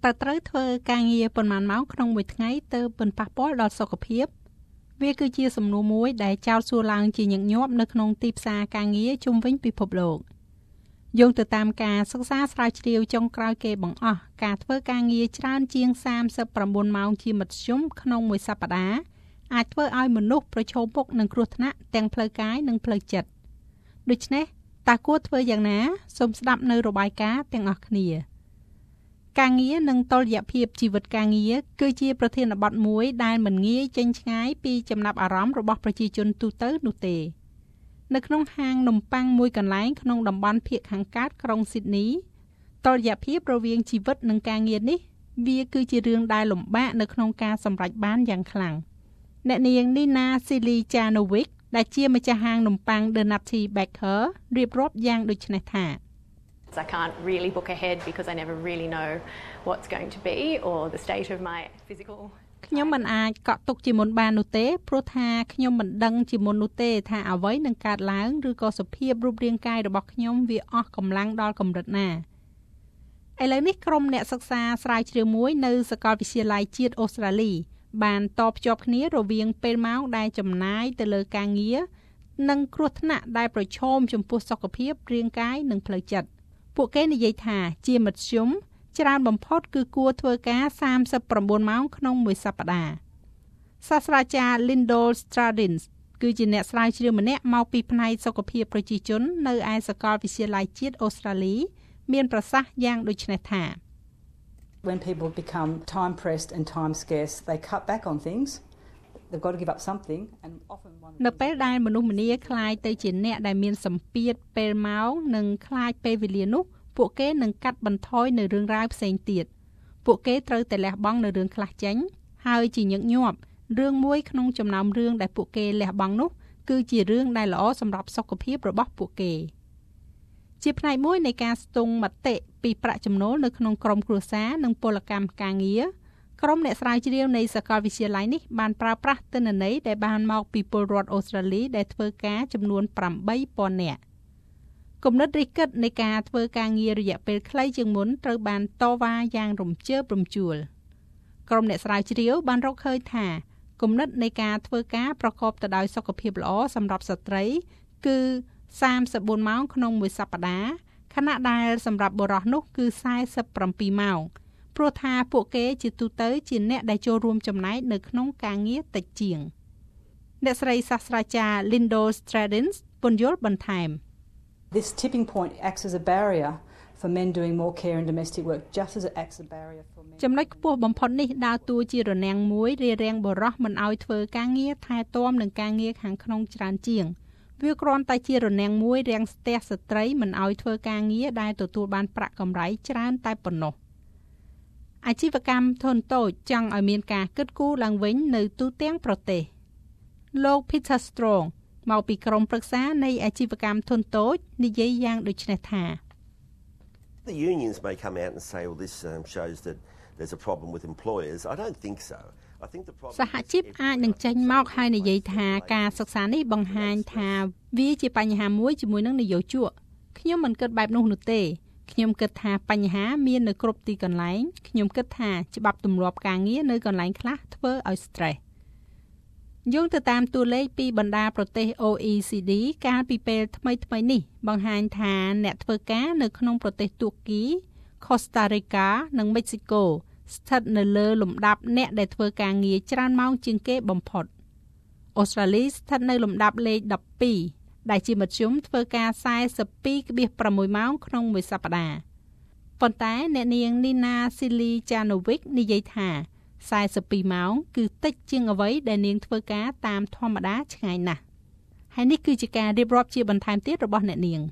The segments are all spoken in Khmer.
ត្រូវធ្វើការងារប៉ុន្មានម៉ោងក្នុងមួយថ្ងៃទៅប៉ុនប៉ះពាល់ដល់សុខភាពវាគឺជាសំណួរមួយដែលចោទសួរឡើងជាញឹកញាប់នៅក្នុងទីផ្សារការងារជុំវិញពិភពលោកយោងទៅតាមការសិក្សាស្រាវជ្រាវចុងក្រោយគេបង្អស់ការធ្វើការងារច្រើនជាង39ម៉ោងជាមធ្យមក្នុងមួយសប្តាហ៍អាចធ្វើឲ្យមនុស្សប្រឈមមុខនឹងគ្រោះថ្នាក់ទាំងផ្លូវកាយនិងផ្លូវចិត្តដូច្នេះតើគួរធ្វើយ៉ាងណាសូមស្ដាប់នៅរបាយការណ៍ទាំងអស់គ្នាការងារនិងតុល្យភាពជីវិតការងារគឺជាប្រធានបទមួយដែលមិនងាយចេញឆ្ងាយពីចំណាប់អារម្មណ៍របស់ប្រជាជនទូទៅនោះទេនៅក្នុងហាងនំប៉័ងមួយកន្លែងក្នុងតំបន់ភាគខាងកើតក្រុងស៊ីដនីតុល្យភាពរវាងជីវិតនិងការងារនេះវាគឺជារឿងដែលលំបាកនៅក្នុងការសម្រេចបានយ៉ាងខ្លាំងអ្នកនាង Nina Silichanovic ដែលជាម្ចាស់ហាងនំប៉័ង The Nutty Baker រៀបរាប់យ៉ាងដូចនេះថា I can't really book ahead because I never really know what's going to be or the state of my physical ខ្ញុំមិនអាចកក់ទុកជាមុនបាននោះទេព្រោះថាខ្ញុំមិនដឹងជាមុននោះទេថាអ្វីនឹងកើតឡើងឬក៏សភាពរូបរាងកាយរបស់ខ្ញុំវាអស់កម្លាំងដល់កម្រិតណាឥឡូវនេះក្រុមអ្នកសិក្សាស្រាវជ្រាវមួយនៅសាកលវិទ្យាល័យជាតិអូស្ត្រាលីបានតភ្ជាប់គ្នារវាងពេលម៉ោងដែលចំណាយទៅលើការងារនិងគ្រោះថ្នាក់ដែលប្រឈមចំពោះសុខភាពរាងកាយនិងផ្លូវចិត្តពួកគេនិយាយថាជាមធ្យមច្រើនបំផុតគឺគួរធ្វើការ39ម៉ោងក្នុងមួយសប្តាហ៍សាស្ត្រាចារ្យ Lyndall Stradins គឺជាអ្នកស្រាវជ្រាវម្នាក់មកពីផ្នែកសុខភាពប្រជាជននៅឯសាកលវិទ្យាល័យជាតិអូស្ត្រាលីមានប្រសាសន៍យ៉ាងដូចនេះថា When people become time pressed and time scarce they cut back on things they've got to give up something and often one នៅពេលដែលមនុស្សម្នាខ្លាយទៅជាអ្នកដែលមានសម្ពាធពេលម៉ោងនិងខ្លាចពេលវេលានោះពួកគេនឹងកាត់បន្ថយនៅរឿងរ៉ាវផ្សេងទៀតពួកគេត្រូវតែលះបង់នៅរឿងខ្លះចេញហើយជាញឹកញាប់រឿងមួយក្នុងចំណោមរឿងដែលពួកគេលះបង់នោះគឺជារឿងដែលល្អសម្រាប់សុខភាពរបស់ពួកគេជាផ្នែកមួយនៃការស្ទង់មតិពីប្រាក់ចំណូលនៅក្នុងក្រុមគ្រួសារនិងពលកម្មការងារក្រុមអ្នកស្រាវជ្រាវនៃសាកលវិទ្យាល័យនេះបានប្រើប្រាស់ទិន្នន័យដែលបានមកពីពលរដ្ឋអូស្ត្រាលីដែលធ្វើការចំនួន 8,000 នាក់គំនិតរិះគិតនៃការធ្វើការងាររយៈពេលខ្លីជាងមុនត្រូវបានតវ៉ាយ៉ាងរំជើបរំជួលក្រុមអ្នកស្រាវជ្រាវបានរកឃើញថាគំនិតនៃការធ្វើការប្រកបទៅដោយសុខភាពល្អសម្រាប់ស្ត្រីគឺ34ម៉ោងក្នុងមួយសប្តាហ៍ខណៈដែលសម្រាប់បុរសនោះគឺ47ម៉ោងព្រោះថាពួកគេជាទូទៅជាអ្នកដែលចូលរួមចំណែកនៅក្នុងការងារតិចជាងអ្នកស្រីសាស្ត្រាចារ្យ Lyndall Stradins ពន្យល់បន្ថែម This tipping point acts as a barrier for men doing more care and domestic work just as it acts a barrier for men ចំណុចខ្ពស់បំផុតនេះដើរតួជារនាំងមួយរារាំងបុរសមិនឲ្យធ្វើការងារថែទាំនិងការងារខាងក្នុងច្រើនជាងវាគ្រាន់តែជារនាំងមួយរាំងស្ទះស្ត្រីមិនឲ្យធ្វើការងារដែលទទួលបានប្រាក់កម្រៃច្រើនតែប៉ុណ្ណោះអាជីវកម្មធុនតូចចង់ឲ្យមានការគិតគូរឡើងវិញនៅទូទាំងប្រទេសលោក Peter Strong មកពីក្រុមប្រឹក្សានៃអាជីវកម្មធុនតូចនិយាយយ៉ាងដូចនេះថា The unions may come out and say well this shows that there's a problem with employers I don't think so I think the problem សហជីពអាចនឹងចេញមកហើយនិយាយថាការសិក្សានេះបង្ហាញថាវាជាបញ្ហាមួយជាមួយនឹងនយោជកខ្ញុំមិនគិតបែបនោះទេខ្ញុំគិតថាបញ្ហាមាននៅគ្រប់ទីកន្លែងខ្ញុំគិតថាច្បាប់ទម្លាប់ការងារនៅកន្លែងខ្លះធ្វើឲ្យ stress យោងទៅតាមតួលេខពីបណ្ដាប្រទេស OECD កាលពីពេលថ្មីៗនេះបង្ហាញថាអ្នកធ្វើការនៅក្នុងប្រទេសទួរគី Costa Rica និង Mexico ស្ថិតនៅលើលំដាប់អ្នកដែលធ្វើការងារច្រើនម៉ោងជាងគេបំផុតអូស្ត្រាលីស្ថិតនៅលំដាប់លេខ12ដែលជាមធ្យមធ្វើការ 42.6 ម៉ោងក្នុងមួយសប្តាហ៍ប៉ុន្តែអ្នកនាង Nina Silichanovic និយាយថា42ម៉ោងគឺតិចជាងអ្វីដែលនាងធ្វើការតាមធម្មតាឆ្ងាយណាស់ហើយនេះគឺជាការរៀបរាប់ជាបន្ថែមទៀតរបស់អ្នកនាង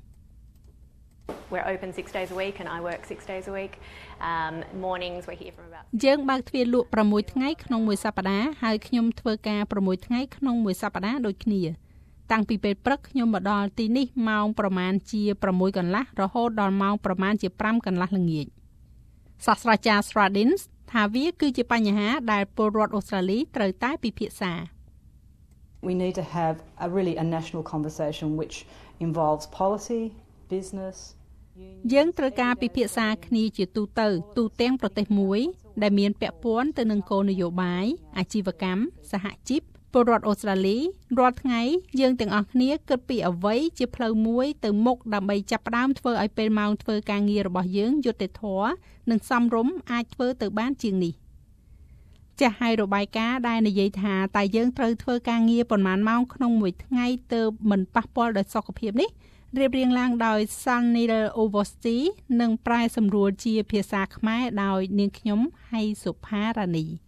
We're open 6 days a week and I work 6 days a week. Mornings we're here from about យើងបើកទ្វារលក់6ថ្ងៃក្នុងមួយសប្តាហ៍ហើយខ្ញុំធ្វើការ6ថ្ងៃក្នុងមួយសប្តាហ៍ដូចគ្នាតាំងពីពេលព្រឹកខ្ញុំមកដល់ទីនេះម៉ោងប្រមាណជា6កន្លះរហូតដល់ម៉ោងប្រមាណជា5កន្លះល្ងាចសាស្ត្រាចារ្យ Stradins ថាវាគឺជាបញ្ហាដែលពលរដ្ឋអូស្ត្រាលីត្រូវតែពិភាក្សា We need to have a national conversation which involves policy, business យើងត្រូវការពិភាក្សាគ្នាជាទូទៅទូទាំងប្រទេសមួយដែលមានពាក់ព័ន្ធទៅនឹងគោលនយោបាយអាជីវកម្មសហជីពពលរដ្ឋអូស្ត្រាលីរាល់ថ្ងៃយើងទាំងអស់គ្នាគិតពីអ្វីជាផ្លូវមួយទៅមុខដើម្បីចាប់ផ្ដើមធ្វើឲ្យពេលម៉ោងធ្វើការងាររបស់យើងយុត្តិធម៌និងសមរម្យអាចធ្វើទៅបានជាងនេះចាស់ហើយរបាយការណ៍ដែលនិយាយថាតើយើងត្រូវធ្វើការងារប៉ុន្មានម៉ោងក្នុងមួយថ្ងៃទើបមិនប៉ះពាល់ដល់សុខភាពនេះរៀបរៀងឡើងដោយ Sanil Ovosti និងប្រែសម្រួលជាភាសាខ្មែរដោយនាងខ្ញុំហៃសុផារ៉ានី